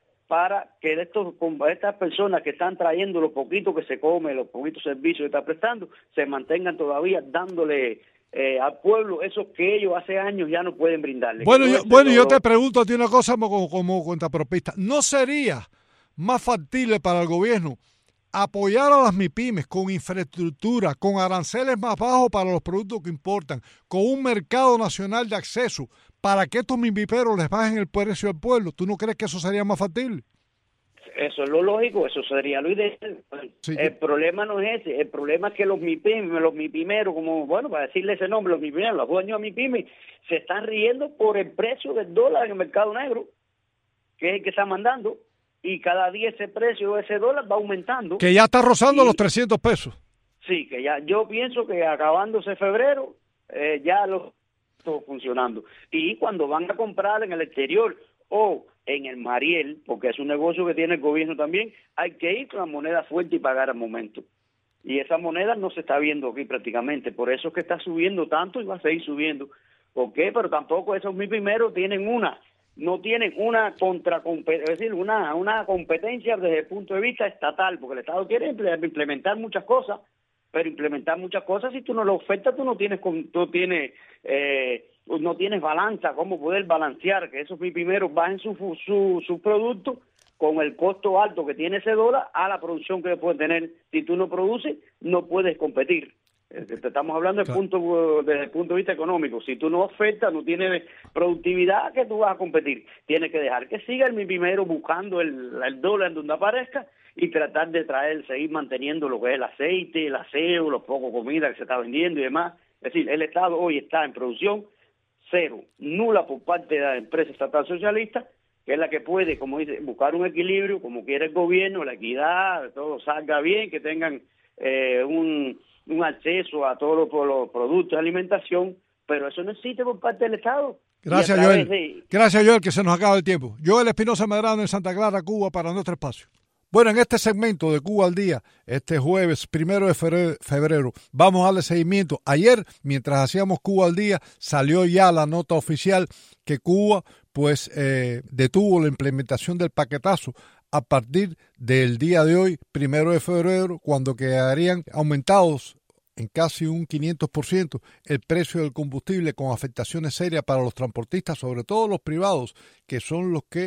para que estos, estas personas que están trayendo lo poquito que se come, los poquitos servicios que están prestando, se mantengan todavía dándole eh, al pueblo esos que ellos hace años ya no pueden brindarle. Bueno, yo, bueno, logro... yo te pregunto a ti una cosa como, como cuentapropista. ¿No sería más factible para el gobierno apoyar a las MIPYMES con infraestructura, con aranceles más bajos para los productos que importan, con un mercado nacional de acceso para que estos MIPYMEros les bajen el precio al pueblo? ¿Tú no crees que eso sería más factible? Eso es lo lógico, eso sería lo ideal. Sí. El problema no es ese, el problema es que los MIPYMES, los MIPYMEros, como, bueno, para decirle ese nombre, los MIPYMEros, los dueños de MIPYMES, se están riendo por el precio del dólar en el mercado negro, que es el que está mandando. Y cada día ese precio de ese dólar va aumentando. Que ya está rozando y, los trescientos pesos. Sí, que ya, yo pienso que acabándose febrero, eh, ya lo está funcionando. Y cuando van a comprar en el exterior o en el Mariel, porque es un negocio que tiene el gobierno también, hay que ir con la moneda fuerte y pagar al momento. Y esa moneda no se está viendo aquí prácticamente, por eso es que está subiendo tanto y va a seguir subiendo. ¿Por qué? Pero tampoco esos MIPYMEros tienen una... no tienen una contra es decir, una, una competencia desde el punto de vista estatal, porque el Estado quiere implementar muchas cosas, pero implementar muchas cosas, si tú no lo ofertas, tú no tienes, tú tienes eh, no tienes balanza, cómo poder balancear que esos MIPYMEros bajen su, su, su producto con el costo alto que tiene ese dólar a la producción que puede tener. Si tú no produces, no puedes competir. Estamos hablando desde, claro. punto, desde el punto de vista económico. Si tú no ofertas, no tienes productividad, que tú vas a competir. Tienes que dejar que siga el MIPYMEro buscando el, el dólar en donde aparezca y tratar de traer, seguir manteniendo lo que es el aceite, el aseo, los pocos comida que se está vendiendo y demás. Es decir, el Estado hoy está en producción cero, nula por parte de la empresa estatal socialista, que es la que puede, como dice, buscar un equilibrio, como quiere el gobierno, la equidad, todo salga bien, que tengan eh, un... un acceso a todos los, los productos de alimentación, pero eso no existe por parte del Estado. Gracias, Joel. De... Gracias, Joel, que se nos acaba el tiempo. Joel Espinosa Medrano en Santa Clara, Cuba, para nuestro espacio. Bueno, en este segmento de Cuba al Día, este jueves primero de febrero, vamos a darle seguimiento. Ayer, mientras hacíamos Cuba al Día, salió ya la nota oficial que Cuba pues eh, detuvo la implementación del paquetazo a partir del día de hoy, primero de febrero, cuando quedarían aumentados en casi un quinientos por ciento el precio del combustible, con afectaciones serias para los transportistas, sobre todo los privados, que son los que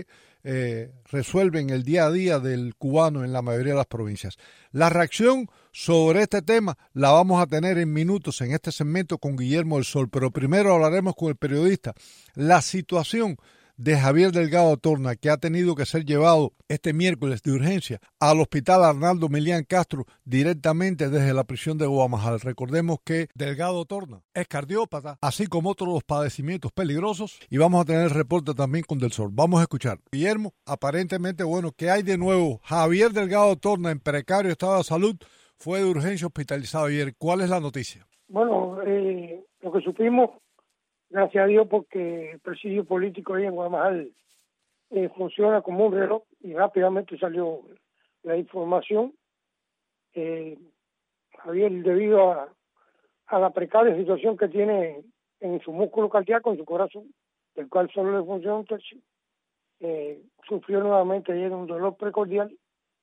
eh, resuelven el día a día del cubano en la mayoría de las provincias. La reacción sobre este tema la vamos a tener en minutos en este segmento con Guillermo del Sol, pero primero hablaremos con el periodista. La situación de Javier Delgado Torna, que ha tenido que ser llevado este miércoles de urgencia al hospital Arnaldo Milián Castro directamente desde la prisión de Guamajal. Recordemos que Delgado Torna es cardiópata, así como otros padecimientos peligrosos, y vamos a tener el reporte también con Del Sol. Vamos a escuchar. Guillermo, aparentemente, bueno, ¿qué hay de nuevo? Javier Delgado Torna, en precario estado de salud, fue de urgencia hospitalizado ayer. ¿Cuál es la noticia? Bueno, eh, lo que supimos, gracias a Dios, porque el presidio político ahí en Guamajal eh, funciona como un reloj y rápidamente salió la información. Eh, Javier, debido a, a la precaria situación que tiene en su músculo cardíaco, en su corazón, del cual solo le funciona un tercio, eh, sufrió nuevamente ayer un dolor precordial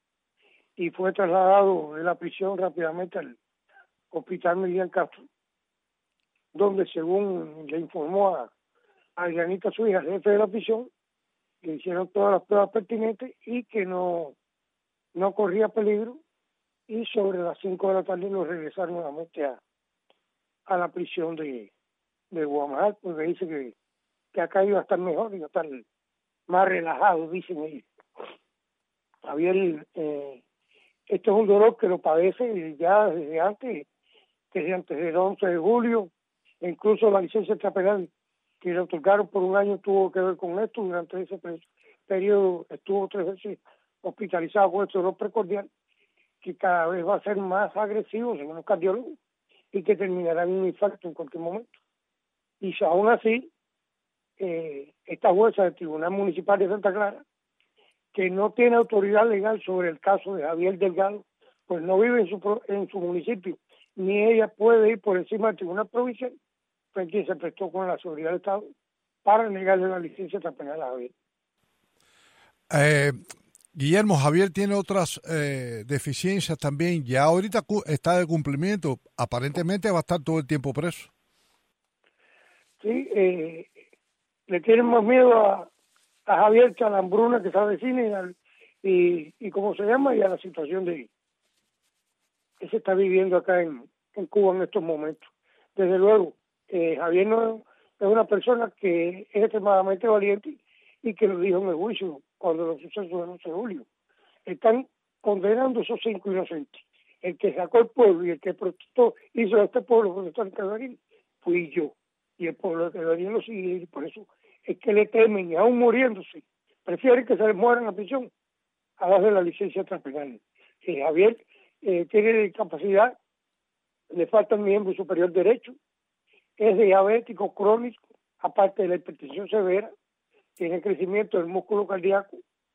y fue trasladado de la prisión rápidamente al hospital Milián Castro, donde, según le informó a, a Adrianita, su hija, jefe de la prisión, le hicieron todas las pruebas pertinentes y que no, no corría peligro, y sobre las cinco de la tarde lo regresaron nuevamente a, a la prisión de, de Guamajal, porque dice que, que acá iba a estar mejor, iba a estar más relajado, dicen ellos. Javier, eh, esto es un dolor que lo padece ya desde antes, desde antes del once de julio, incluso la licencia extrapenal que le otorgaron por un año tuvo que ver con esto. Durante ese periodo estuvo tres veces hospitalizado con este dolor precordial, que cada vez va a ser más agresivo, según los cardiólogos, y que terminará en un infarto en cualquier momento. Y aún así, eh, esta jueza del Tribunal Municipal de Santa Clara, que no tiene autoridad legal sobre el caso de Javier Delgado, pues no vive en su, en su municipio, ni ella puede ir por encima del Tribunal Provincial, fue quien se prestó con la seguridad del Estado para negarle la licencia extrapenal a Javier. Eh, Guillermo, Javier tiene otras eh, deficiencias también. Ya ahorita está de cumplimiento. Aparentemente va a estar todo el tiempo preso. Sí, eh, le tienen más miedo a, a Javier que a la hambruna que se avecina y, al, y, y cómo se llama, y a la situación de que se está viviendo acá en, en Cuba en estos momentos. Desde luego, eh, Javier no es una persona que es extremadamente valiente y que lo dijo en el juicio cuando los sucesos del once de julio. Están condenando a esos cinco inocentes. El que sacó el pueblo y el que protestó, hizo a este pueblo protestar en Calvarín, fui yo. Y el pueblo de Calvarín lo sigue, y por eso es que le temen, y aún muriéndose, prefieren que se les muera en la prisión a darle la licencia transpenal. Eh, Javier eh, tiene discapacidad, le falta el miembro superior derecho, es diabético crónico, aparte de la hipertensión severa, tiene crecimiento del músculo cardíaco,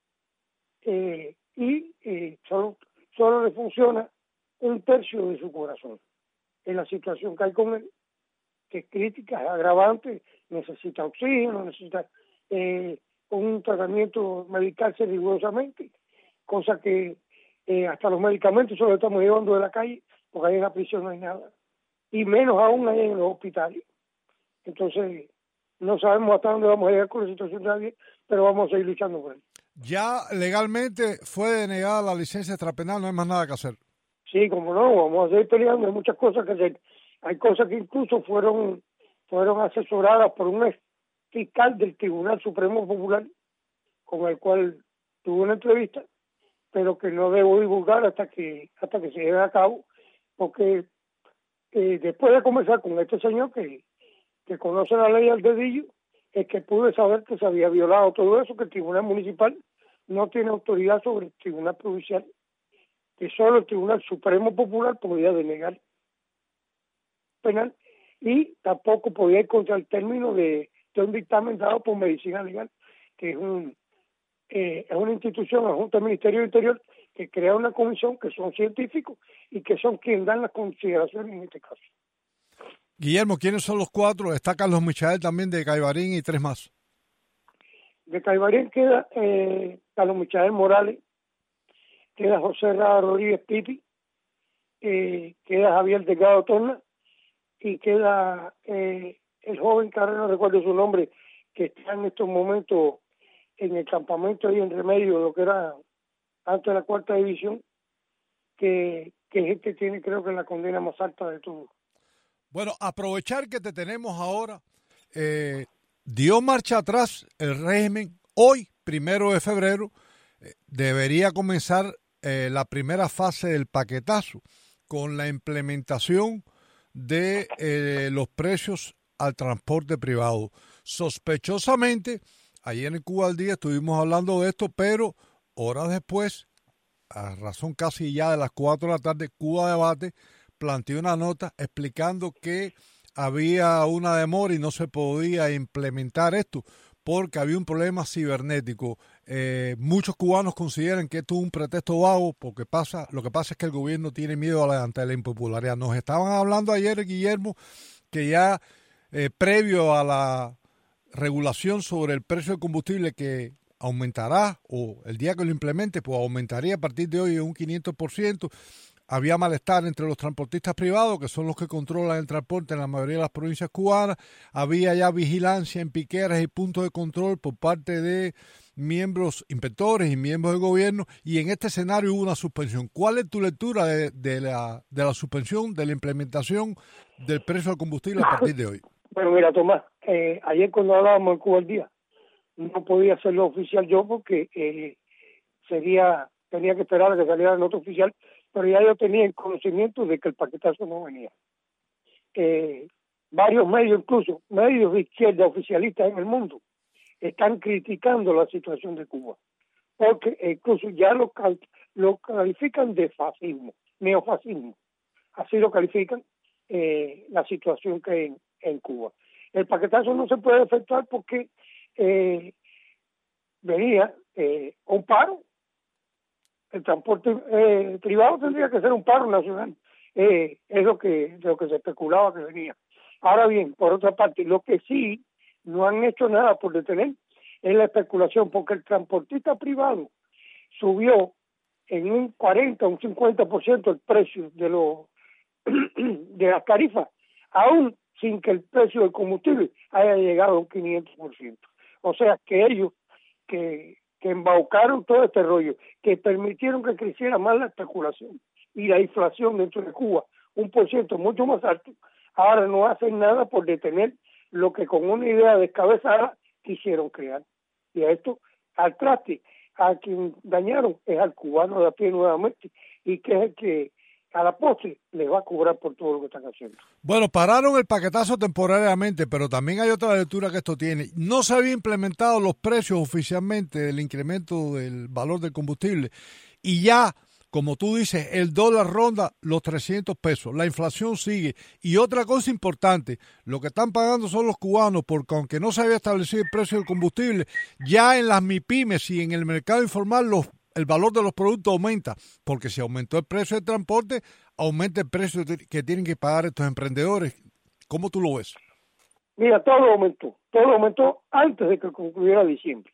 eh, y eh, solo, solo le funciona un tercio de su corazón. En la situación que hay con él, que es crítica, es agravante, necesita oxígeno, necesita eh, un tratamiento medical rigurosamente, cosa que eh, hasta los medicamentos se los estamos llevando de la calle, porque ahí en la prisión no hay nada, y menos aún ahí en los hospitales. Entonces, no sabemos hasta dónde vamos a llegar con la situación de nadie, pero vamos a seguir luchando por él. Ya legalmente fue denegada la licencia extrapenal, no hay más nada que hacer. Sí, como no, vamos a seguir peleando, hay muchas cosas que hacer. Hay cosas que incluso fueron fueron asesoradas por un fiscal del Tribunal Supremo Popular, con el cual tuve una entrevista, pero que no debo divulgar hasta que hasta que se lleve a cabo, porque eh, después de comenzar con este señor que, que conoce la ley al dedillo, es que pude saber que se había violado todo eso, que el Tribunal Municipal no tiene autoridad sobre el Tribunal Provincial, que solo el Tribunal Supremo Popular podía denegar penal, y tampoco podía ir contra el término de, de un dictamen dado por Medicina Legal, que es un eh, es una institución, la Junta del Ministerio del Interior, que crea una comisión que son científicos y que son quienes dan las consideraciones en este caso. Guillermo, ¿quiénes son los cuatro? Está Carlos Michael también de Caibarín y tres más. De Caibarín queda eh, Carlos Michael Morales, queda José Rada Rodríguez Pipi, eh, queda Javier Delgado Torna, y queda eh, el joven que ahora no recuerdo su nombre, que está en estos momentos en el campamento ahí en Remedio, lo que era antes de la cuarta división, que, que es el que tiene creo que la condena más alta de todo. Bueno, aprovechar que te tenemos ahora, eh, dio marcha atrás el régimen. Hoy, primero de febrero, eh, debería comenzar eh, la primera fase del paquetazo con la implementación de eh, los precios al transporte privado. Sospechosamente, ayer en Cuba al Día estuvimos hablando de esto, pero horas después, a razón casi ya de las cuatro de la tarde, Cuba Debate planteó una nota explicando que había una demora y no se podía implementar esto porque había un problema cibernético. Eh, muchos cubanos consideran que esto es un pretexto vago porque pasa, lo que pasa es que el gobierno tiene miedo a la, ante la impopularidad. Nos estaban hablando ayer, Guillermo, que ya eh, previo a la regulación sobre el precio del combustible que aumentará, o el día que lo implemente, pues aumentaría a partir de hoy en un quinientos por ciento. Había malestar entre los transportistas privados, que son los que controlan el transporte en la mayoría de las provincias cubanas. Había ya vigilancia en piqueras y puntos de control por parte de miembros, inspectores y miembros del gobierno. Y en este escenario hubo una suspensión. ¿Cuál es tu lectura de, de, la, de la suspensión, de la implementación del precio del combustible a partir de hoy? Bueno, mira, Tomás, eh, ayer cuando hablábamos en Cuba al Día, no podía hacerlo oficial yo porque eh, sería tenía que esperar a que saliera la nota oficial, pero ya yo tenía el conocimiento de que el paquetazo no venía. Eh, varios medios, incluso medios de izquierda oficialistas en el mundo, están criticando la situación de Cuba, porque incluso ya lo, lo califican de fascismo, neofascismo, así lo califican eh, la situación que hay en, en Cuba. El paquetazo no se puede efectuar porque eh, venía eh, un paro. El transporte eh, privado tendría que ser un paro nacional. Eh, es lo que, lo que se especulaba que venía. Ahora bien, por otra parte, lo que sí no han hecho nada por detener es la especulación, porque el transportista privado subió en un cuarenta, un cincuenta por ciento el precio de los de las tarifas, aún sin que el precio del combustible haya llegado a un quinientos por ciento. O sea que ellos que que embaucaron todo este rollo, que permitieron que creciera más la especulación y la inflación dentro de Cuba, un por ciento mucho más alto, ahora no hacen nada por detener lo que con una idea descabezada quisieron crear. Y a esto, al traste, a quien dañaron es al cubano de a pie nuevamente, y que es el que a la postre le va a cobrar por todo lo que están haciendo. Bueno, pararon el paquetazo temporariamente, pero también hay otra lectura que esto tiene. No se habían implementado los precios oficialmente del incremento del valor del combustible y ya, como tú dices, el dólar ronda los trescientos pesos, la inflación sigue. Y otra cosa importante, lo que están pagando son los cubanos, porque aunque no se había establecido el precio del combustible, ya en las MIPYMES y en el mercado informal los el valor de los productos aumenta, porque si aumentó el precio del transporte, aumenta el precio que tienen que pagar estos emprendedores. ¿Cómo tú lo ves? Mira, todo aumentó, todo aumentó antes de que concluyera diciembre.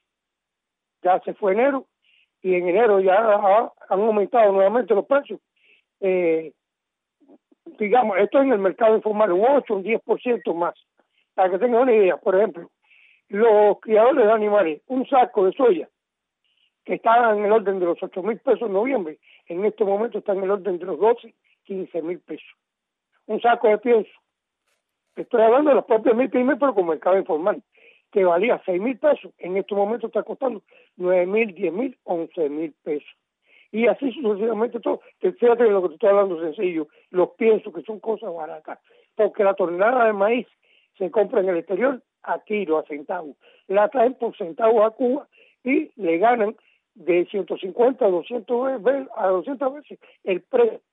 Ya se fue enero, y en enero ya ha, han aumentado nuevamente los precios. Eh, digamos, esto en el mercado informal, un ocho, un diez por ciento más. Para que tengan una idea, por ejemplo, los criadores de animales, un saco de soya, que estaba en el orden de los ocho mil pesos en noviembre, en este momento está en el orden de los doce, quince mil pesos. Un saco de pienso, estoy hablando de los propios MIPYMES, pero con mercado informal, que valía seis mil pesos, en este momento está costando nueve mil, diez mil, once mil pesos. Y así sucesivamente todo. Fíjate lo que te estoy hablando sencillo, los piensos que son cosas baratas, porque la tonelada de maíz se compra en el exterior a kilo, a centavos. La traen por centavos a Cuba y le ganan de ciento cincuenta a doscientas veces, a doscientas veces el precio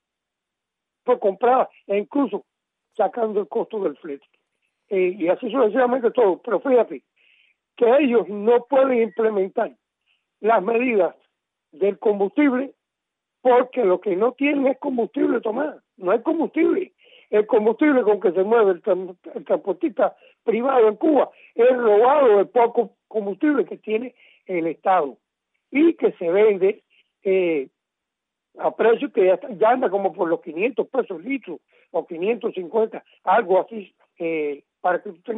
fue comprada, e incluso sacando el costo del flete. Eh, y así sucesivamente todo. Pero fíjate que ellos no pueden implementar las medidas del combustible porque lo que no tienen es combustible, Tomás. No hay combustible. El combustible con que se mueve el, tra el transportista privado en Cuba es robado del poco combustible que tiene el Estado y que se vende eh, a precios que ya, ya anda como por los quinientos pesos litros o quinientos cincuenta, algo así, eh, para que tú tengas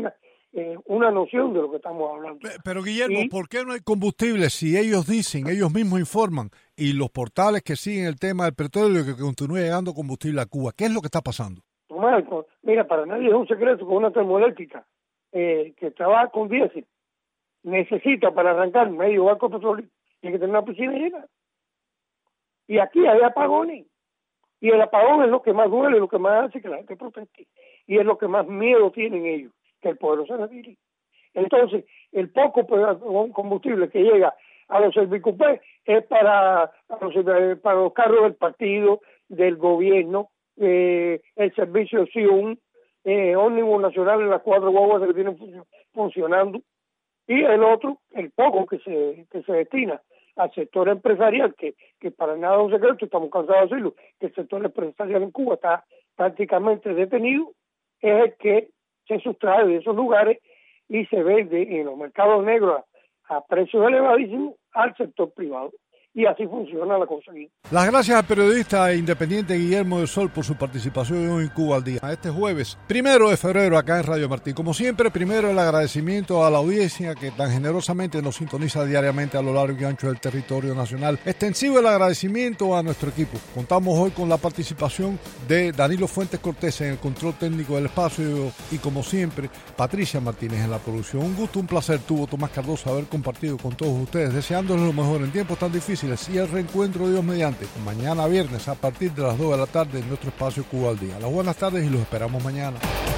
eh, una noción de lo que estamos hablando. Pero Guillermo, y, ¿por qué no hay combustible si ellos dicen, ellos mismos informan, y los portales que siguen el tema del petróleo que continúa llegando combustible a Cuba? ¿Qué es lo que está pasando? Tomás, mira, para nadie es un secreto que una termoeléctrica eh, que trabaja con diésel necesita para arrancar medio barco de petróleo, tiene que tener una piscina llena. Y aquí hay apagones. Y el apagón es lo que más duele, lo que más hace que la gente proteste. Y es lo que más miedo tienen ellos, que el pueblo se retire. Entonces, el poco combustible que llega a los servicupés es para, para los carros del partido, del gobierno, eh, el servicio C I U N, eh, ómnibus nacional en las cuatro guaguas que vienen fun- funcionando. Y el otro, el poco que se, que se destina al sector empresarial, que, que para nada es un secreto, estamos cansados de decirlo, que el sector empresarial en Cuba está prácticamente detenido, es el que se sustrae de esos lugares y se vende en los mercados negros a, a precios elevadísimos al sector privado. Y así funciona la cosa aquí. Las gracias al periodista independiente Guillermo del Sol por su participación hoy en Cuba al Día. Este jueves, primero de febrero, acá en Radio Martí. Como siempre, primero el agradecimiento a la audiencia que tan generosamente nos sintoniza diariamente a lo largo y ancho del territorio nacional. Extensivo el agradecimiento a nuestro equipo. Contamos hoy con la participación de Danilo Fuentes Cortés en el control técnico del espacio y, como siempre, Patricia Martínez en la producción. Un gusto, un placer tuvo Tomás Cardoso haber compartido con todos ustedes, deseándoles lo mejor en tiempos tan difíciles. Y el reencuentro, Dios mediante, mañana viernes a partir de las dos de la tarde en nuestro espacio Cuba al Día. Las buenas tardes y los esperamos mañana.